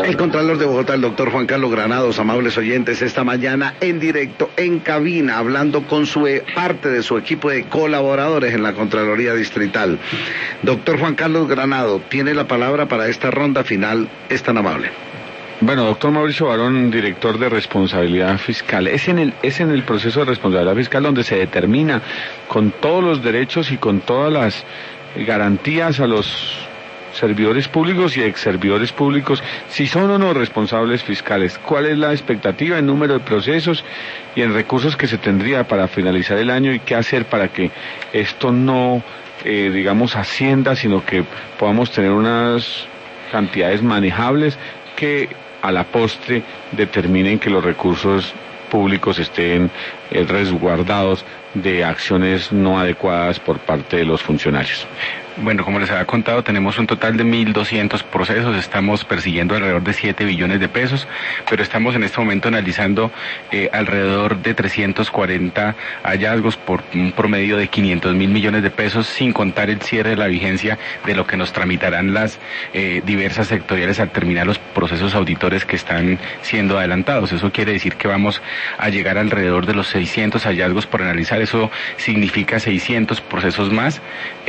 El Contralor de Bogotá, el doctor Juan Carlos Granados, amables oyentes, esta mañana en directo, en cabina, hablando con parte de su equipo de colaboradores en la Contraloría Distrital. Doctor Juan Carlos Granados, tiene la palabra para esta ronda final, es tan amable. Bueno, doctor Mauricio Barón, director de responsabilidad fiscal. Es en el proceso de responsabilidad fiscal donde se determina con todos los derechos y con todas las garantías a los servidores públicos y ex servidores públicos si son o no responsables fiscales, cuál es la expectativa en número de procesos y en recursos que se tendría para finalizar el año y qué hacer para que esto no, ascienda, sino que podamos tener unas cantidades manejables que a la postre determinen que los recursos públicos estén resguardados de acciones no adecuadas por parte de los funcionarios. Bueno, como les había contado, tenemos un total de 1.200 procesos, estamos persiguiendo alrededor de 7 billones de pesos, pero estamos en este momento analizando alrededor de 340 hallazgos por un promedio de 500.000 millones de pesos, sin contar el cierre de la vigencia de lo que nos tramitarán las diversas sectoriales al terminar los procesos auditores que están siendo adelantados. Eso quiere decir que vamos a llegar alrededor de los 600 hallazgos por analizar. Eso significa 600 procesos más,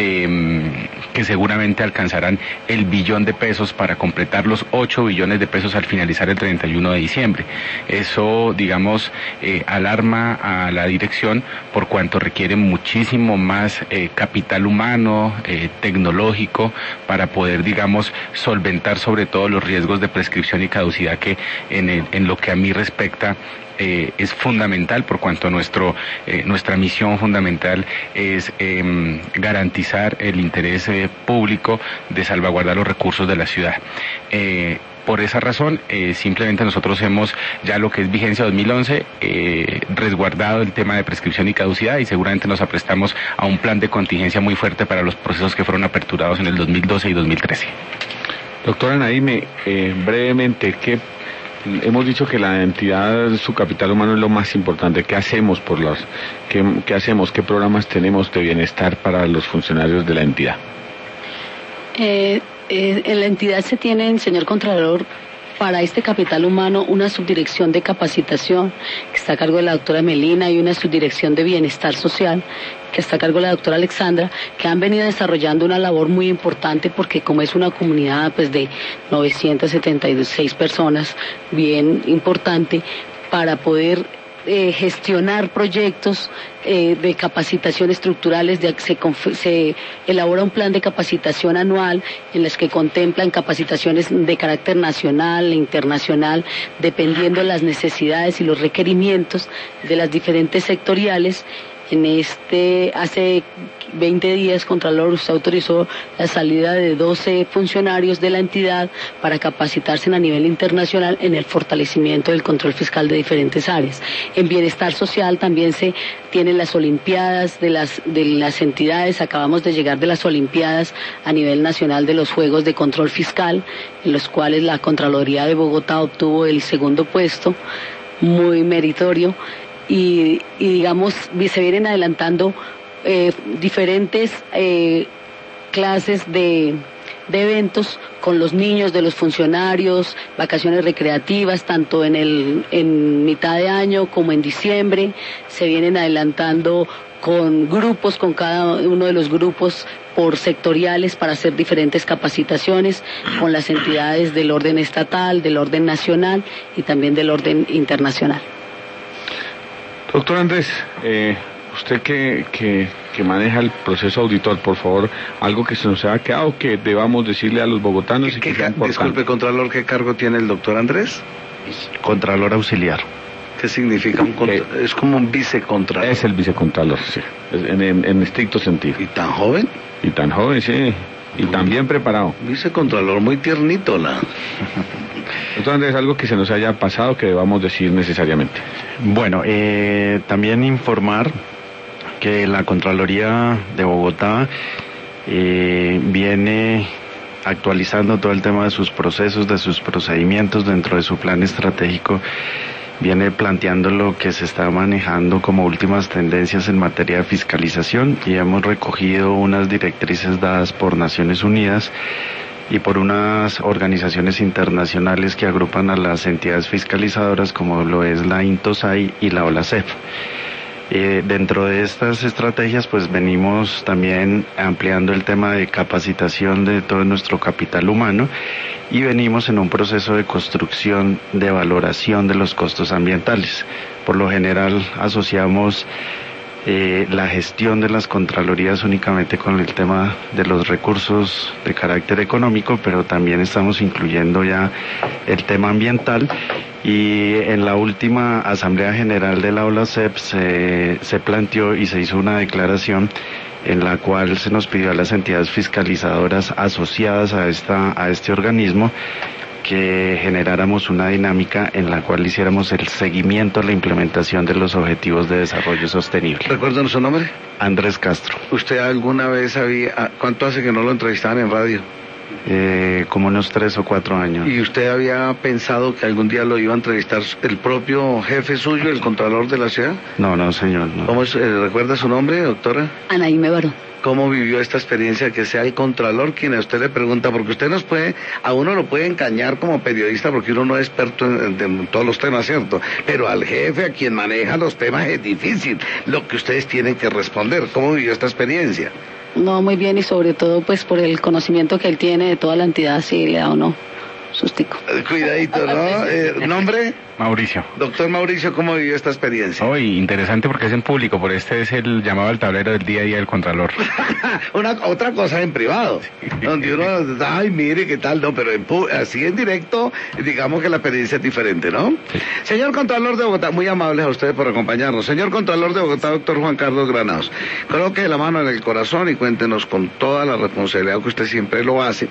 que seguramente alcanzarán el billón de pesos para completar los 8 billones de pesos al finalizar el 31 de diciembre. Eso, alarma a la dirección por cuanto requiere muchísimo más capital humano, tecnológico, para poder, solventar sobre todo los riesgos de prescripción y caducidad que en lo que a mí respecta es fundamental, por cuanto nuestra misión fundamental es garantizar el interés público de salvaguardar los recursos de la ciudad. Por esa razón, simplemente nosotros hemos, ya lo que es vigencia 2011, resguardado el tema de prescripción y caducidad, y seguramente nos aprestamos a un plan de contingencia muy fuerte para los procesos que fueron aperturados en el 2012 y 2013. Doctora Naime, brevemente, hemos dicho que la entidad, su capital humano es lo más importante. ¿Qué hacemos qué hacemos? ¿Qué programas tenemos de bienestar para los funcionarios de la entidad? En la entidad se tiene, señor Contralor, para este capital humano una subdirección de capacitación que está a cargo de la doctora Melina y una subdirección de bienestar social que está a cargo de la doctora Alexandra, que han venido desarrollando una labor muy importante porque como es una comunidad de 976 personas, bien importante, para poder gestionar proyectos de capacitación estructurales. Se elabora un plan de capacitación anual en los que contemplan capacitaciones de carácter nacional e internacional, dependiendo de las necesidades y los requerimientos de las diferentes sectoriales. Hace 20 días, Contralor, usted autorizó la salida de 12 funcionarios de la entidad para capacitarse a nivel internacional en el fortalecimiento del control fiscal de diferentes áreas. En bienestar social también se tienen las olimpiadas de las entidades. Acabamos de llegar de las olimpiadas a nivel nacional de los Juegos de Control Fiscal, en los cuales la Contraloría de Bogotá obtuvo el segundo puesto, muy meritorio. Y se vienen adelantando diferentes clases de eventos con los niños de los funcionarios, vacaciones recreativas, tanto en mitad de año como en diciembre. Se vienen adelantando con grupos, con cada uno de los grupos por sectoriales para hacer diferentes capacitaciones con las entidades del orden estatal, del orden nacional y también del orden internacional. Doctor Andrés, usted que maneja el proceso auditor, por favor, algo que se nos haya quedado, que debamos decirle a los bogotanos. Disculpe, Contralor, ¿qué cargo tiene el doctor Andrés? Contralor auxiliar. ¿Qué significa es como un vicecontralor? Es el vicecontralor, sí, en estricto sentido. ¿Y tan joven? Y tan joven, sí. Y tan bien preparado. Vicecontralor, muy tiernito Doctor Andrés, algo que se nos haya pasado que debamos decir necesariamente. Bueno, también informar que la Contraloría de Bogotá viene actualizando todo el tema de sus procesos, de sus procedimientos dentro de su plan estratégico. Viene planteando lo que se está manejando como últimas tendencias en materia de fiscalización y hemos recogido unas directrices dadas por Naciones Unidas y por unas organizaciones internacionales que agrupan a las entidades fiscalizadoras como lo es la INTOSAI y la OLACEF. Dentro de estas estrategias pues venimos también ampliando el tema de capacitación de todo nuestro capital humano y venimos en un proceso de construcción de valoración de los costos ambientales. Por lo general asociamos la gestión de las contralorías únicamente con el tema de los recursos de carácter económico, pero también estamos incluyendo ya el tema ambiental. Y en la última Asamblea General de la OLACEP se planteó y se hizo una declaración en la cual se nos pidió a las entidades fiscalizadoras asociadas a este organismo que generáramos una dinámica en la cual hiciéramos el seguimiento a la implementación de los objetivos de desarrollo sostenible. ¿Recuerdan su nombre? Andrés Castro. ¿Usted alguna vez cuánto hace que no lo entrevistaban en radio? Como unos 3 o 4 años. ¿Y usted había pensado que algún día lo iba a entrevistar el propio jefe suyo, el contralor de la ciudad? No, señor. No. ¿Cómo ¿recuerda su nombre, doctora? Anaíme Barón. ¿Cómo vivió esta experiencia que sea el contralor quien a usted le pregunta? Porque usted a uno lo puede engañar como periodista porque uno no es experto en todos los temas, ¿cierto? Pero al jefe, a quien maneja los temas, es difícil lo que ustedes tienen que responder. ¿Cómo vivió esta experiencia? No, muy bien, y sobre todo pues por el conocimiento que él tiene de toda la entidad, si le da o no sustico. Cuidadito, ¿no? ¿Nombre? Mauricio. Doctor Mauricio, ¿cómo vivió esta experiencia? Hoy, interesante porque es en público, por este es el llamado al tablero del día a día del Contralor. Otra cosa en privado, donde uno, ay, mire, qué tal, no, pero así en directo, digamos que la experiencia es diferente, ¿no? Sí. Señor Contralor de Bogotá, muy amables a ustedes por acompañarnos. Señor Contralor de Bogotá, doctor Juan Carlos Granados, coloque la mano en el corazón y cuéntenos con toda la responsabilidad que usted siempre lo hace.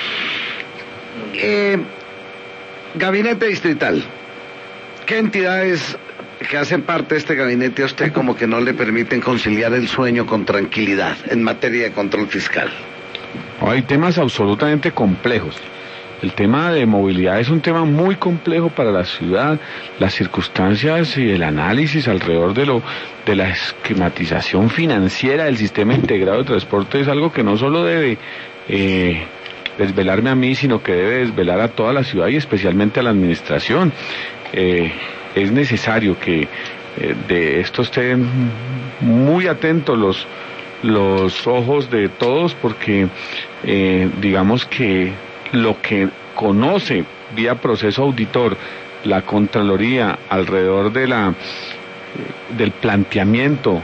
Gabinete distrital. ¿Qué entidades que hacen parte de este gabinete a usted como que no le permiten conciliar el sueño con tranquilidad en materia de control fiscal? Hay temas absolutamente complejos. El tema de movilidad es un tema muy complejo para la ciudad. Las circunstancias y el análisis alrededor de la esquematización financiera del sistema integrado de transporte es algo que no solo debe desvelarme a mí, sino que debe desvelar a toda la ciudad y especialmente a la administración. Es necesario que de esto estén muy atentos los ojos de todos, porque digamos que lo que conoce vía proceso auditor la Contraloría alrededor del planteamiento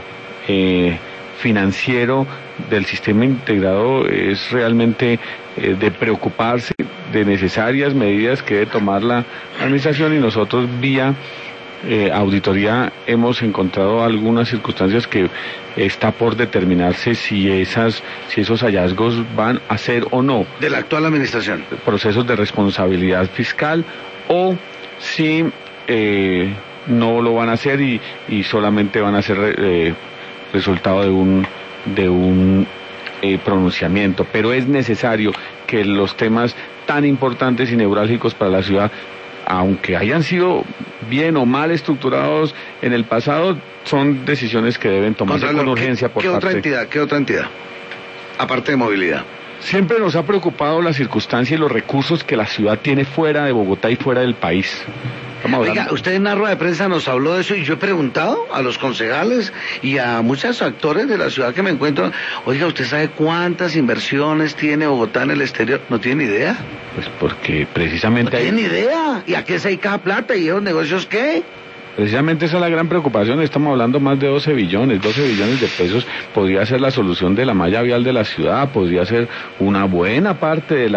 financiero del sistema integrado es realmente de preocuparse, de necesarias medidas que debe tomar la administración, y nosotros vía auditoría hemos encontrado algunas circunstancias que está por determinarse si esos hallazgos van a ser o no de la actual administración procesos de responsabilidad fiscal, o si no lo van a hacer y solamente van a ser resultado de un pronunciamiento. Pero es necesario que los temas tan importantes y neurálgicos para la ciudad, aunque hayan sido bien o mal estructurados en el pasado, son decisiones que deben tomarse con urgencia por parte. ¿Qué otra entidad? Aparte de movilidad. Siempre nos ha preocupado la circunstancia y los recursos que la ciudad tiene fuera de Bogotá y fuera del país. Oiga, usted en la rueda de prensa nos habló de eso y yo he preguntado a los concejales y a muchos actores de la ciudad que me encuentro, oiga, ¿usted sabe cuántas inversiones tiene Bogotá en el exterior? ¿No tiene ni idea? Pues porque precisamente ¿No tiene ni idea? ¿Y a qué se dedica plata? ¿Y esos negocios qué? Precisamente esa es la gran preocupación. Estamos hablando más de 12 billones de pesos. Podría ser la solución de la malla vial de la ciudad, podría ser una buena parte de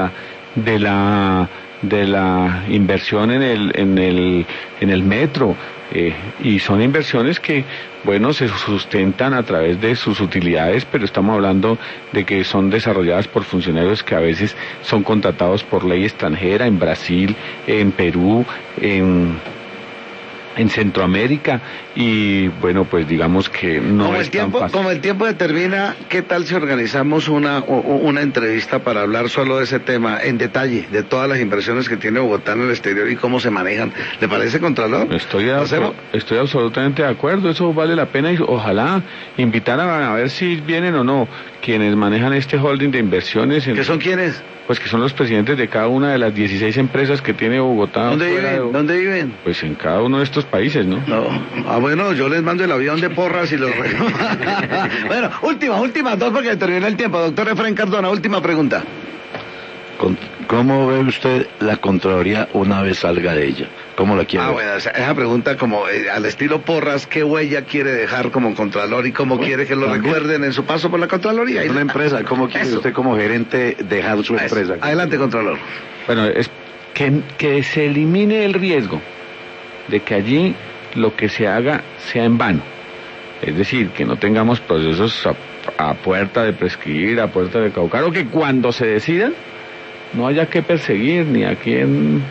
la inversión en el metro, y son inversiones que, bueno, se sustentan a través de sus utilidades, pero estamos hablando de que son desarrolladas por funcionarios que a veces son contratados por ley extranjera en Brasil, en Perú, en Centroamérica, y bueno, pues digamos que no es tan fácil. Como el tiempo determina, ¿qué tal si organizamos una entrevista para hablar solo de ese tema en detalle, de todas las inversiones que tiene Bogotá en el exterior y cómo se manejan? ¿Le parece, Contralor? Estoy absolutamente de acuerdo, eso vale la pena, y ojalá invitar a ver si vienen o no. quienes manejan este holding de inversiones. ¿Qué son quiénes? Pues que son los presidentes de cada una de las 16 empresas que tiene Bogotá. ¿Dónde viven? Pues en cada uno de estos países, ¿no? No. Bueno, yo les mando el avión de porras y los... Bueno, última, dos porque termina el tiempo. Doctor Efraín Cardona, última pregunta. ¿Cómo ve usted la Contraloría una vez salga de ella? ¿Cómo la quiere ver? Bueno, esa pregunta como al estilo Porras, ¿qué huella quiere dejar como Contralor y cómo quiere que lo recuerden en su paso por la Contraloría? Una empresa, ¿cómo quiere usted como gerente dejar su empresa? Adelante, Contralor. Bueno, es que se elimine el riesgo de que allí lo que se haga sea en vano. Es decir, que no tengamos procesos a puerta de prescribir, a puerta de caducar, o que cuando se decidan no haya que perseguir ni a quién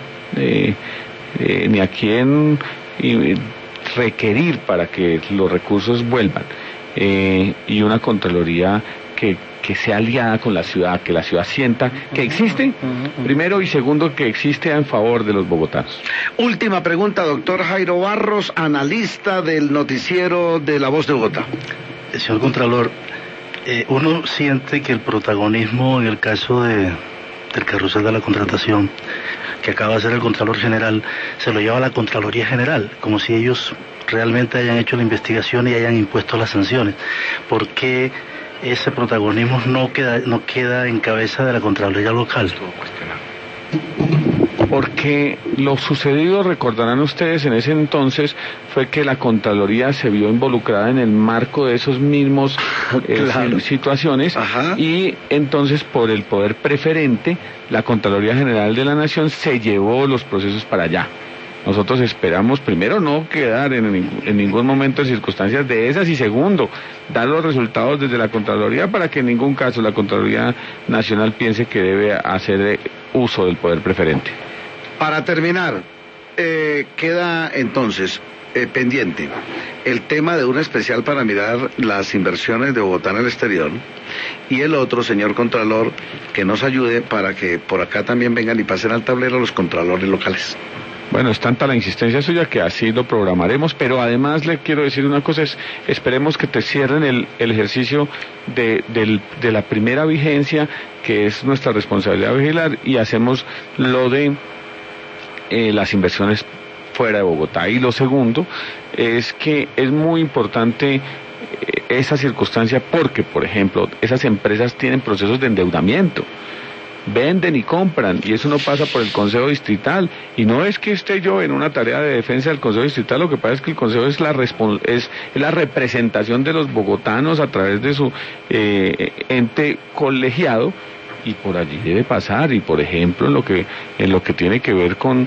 requerir para que los recursos vuelvan, y una Contraloría que sea aliada con la ciudad, que la ciudad sienta que existe, primero, y segundo, que existe en favor de los bogotanos. Última pregunta, doctor Jairo Barros, analista del noticiero de La Voz de Bogotá. Señor Contralor, uno siente que el protagonismo en el caso del carrusel de la contratación que acaba de hacer el Contralor General se lo lleva a la Contraloría General, como si ellos realmente hayan hecho la investigación y hayan impuesto las sanciones. ¿Por qué ese protagonismo no queda en cabeza de la Contraloría local? Porque lo sucedido, recordarán ustedes, en ese entonces fue que la Contraloría se vio involucrada en el marco de esos mismos situaciones. Ajá. Y entonces por el poder preferente la Contraloría General de la Nación se llevó los procesos para allá. Nosotros esperamos, primero, no quedar en ningún momento en circunstancias de esas, y segundo, dar los resultados desde la Contraloría para que en ningún caso la Contraloría Nacional piense que debe hacer uso del poder preferente. Para terminar, queda entonces pendiente el tema de un especial para mirar las inversiones de Bogotá en el exterior, y el otro, señor Contralor, que nos ayude para que por acá también vengan y pasen al tablero los contralores locales. Bueno, es tanta la insistencia suya que así lo programaremos, pero además le quiero decir una cosa, esperemos que te cierren el ejercicio de la primera vigencia, que es nuestra responsabilidad vigilar, y hacemos lo de las inversiones fuera de Bogotá. Y lo segundo es que es muy importante esa circunstancia porque, por ejemplo, esas empresas tienen procesos de endeudamiento, venden y compran, y eso no pasa por el Consejo Distrital, y no es que esté yo en una tarea de defensa del Consejo Distrital, lo que pasa es que el Consejo es la representación de los bogotanos a través de su ente colegiado, y por allí debe pasar. Y por ejemplo en lo que tiene que ver con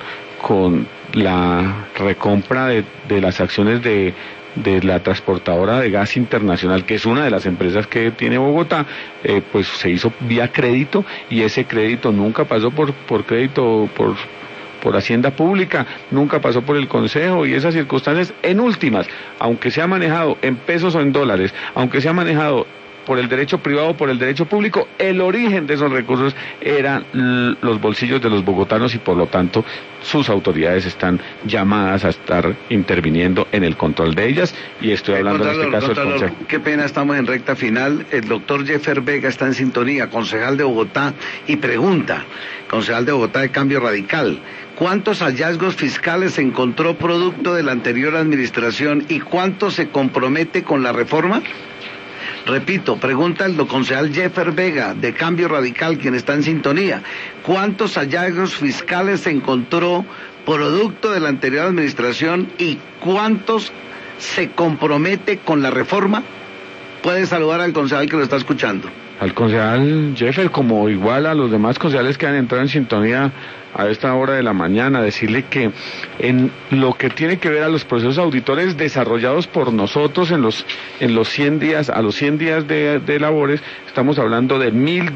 la recompra de las acciones de la transportadora de gas internacional, que es una de las empresas que tiene Bogotá, pues se hizo vía crédito, y ese crédito nunca pasó por crédito, por Hacienda Pública, nunca pasó por el Consejo, y esas circunstancias, en últimas, aunque sea manejado en pesos o en dólares, aunque sea manejado por el derecho privado o por el derecho público, el origen de esos recursos eran los bolsillos de los bogotanos, y por lo tanto sus autoridades están llamadas a estar interviniendo en el control de ellas, y estoy hablando en este caso del Consejo. Qué pena, estamos en recta final. El doctor Jeffer Vega está en sintonía, concejal de Bogotá, y pregunta, concejal de Bogotá de Cambio Radical, ¿cuántos hallazgos fiscales se encontró producto de la anterior administración y cuánto se compromete con la reforma? Repito, pregunta el concejal Jeffer Vega de Cambio Radical, quien está en sintonía. ¿Cuántos hallazgos fiscales se encontró producto de la anterior administración y cuántos se compromete con la reforma? Puede saludar al concejal que lo está escuchando. Al concejal Jeffer, como igual a los demás concejales que han entrado en sintonía a esta hora de la mañana, decirle que en lo que tiene que ver a los procesos auditores desarrollados por nosotros en los 100 días, a los 100 días de labores, estamos hablando de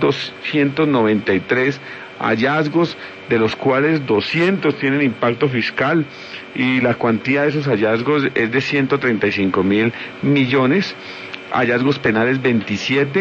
1.293 hallazgos, de los cuales 200 tienen impacto fiscal, y la cuantía de esos hallazgos es de 135.000 millones, hallazgos penales 27,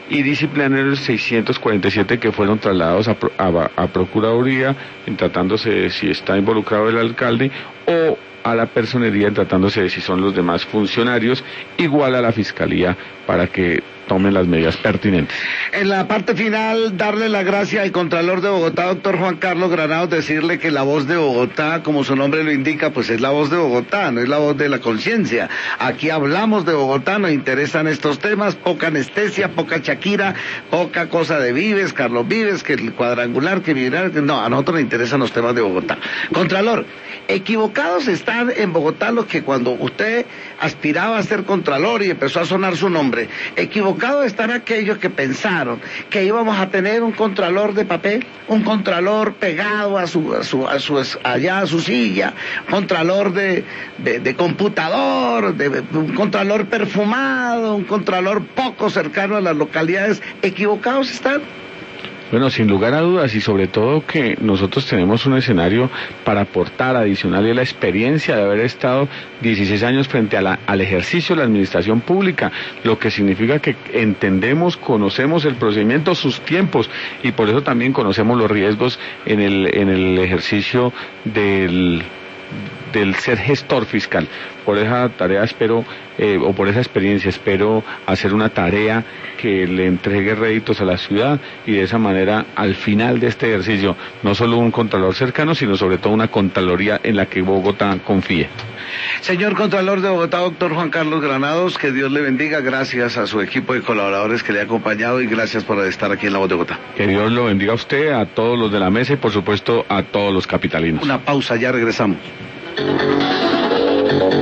y disciplinarios 647 que fueron trasladados a Procuraduría, en tratándose de si está involucrado el alcalde, o a la personería en tratándose de si son los demás funcionarios, igual a la Fiscalía, para que tomen las medidas pertinentes. En la parte final, darle la gracia al Contralor de Bogotá, doctor Juan Carlos Granados, decirle que la voz de Bogotá, como su nombre lo indica, pues es la voz de Bogotá, no es la voz de la conciencia. Aquí hablamos de Bogotá, nos interesan estos temas, poca anestesia, poca Shakira, poca cosa de Vives, Carlos Vives, que el cuadrangular, que mirar, no, a nosotros nos interesan los temas de Bogotá. Contralor, equivocados están en Bogotá los que cuando usted aspiraba a ser Contralor y empezó a sonar su nombre, equivocados están aquellos que pensaron que íbamos a tener un Contralor de papel, un Contralor pegado a su silla, Contralor de computador, un Contralor perfumado, un Contralor poco cercano a las localidades. Equivocados están. Bueno, sin lugar a dudas, y sobre todo que nosotros tenemos un escenario para aportar adicional y la experiencia de haber estado 16 años frente al ejercicio de la administración pública, lo que significa que entendemos, conocemos el procedimiento, sus tiempos, y por eso también conocemos los riesgos en el ejercicio del ser gestor fiscal. Por esa tarea espero, o por esa experiencia espero hacer una tarea que le entregue réditos a la ciudad, y de esa manera al final de este ejercicio no solo un Contralor cercano, sino sobre todo una Contraloría en la que Bogotá confíe. Señor Contralor de Bogotá, doctor Juan Carlos Granados, que Dios le bendiga, gracias a su equipo de colaboradores que le ha acompañado y gracias por estar aquí en La Voz de Bogotá. Que Dios lo bendiga a usted, a todos los de la mesa y por supuesto a todos los capitalinos. Una pausa, ya regresamos.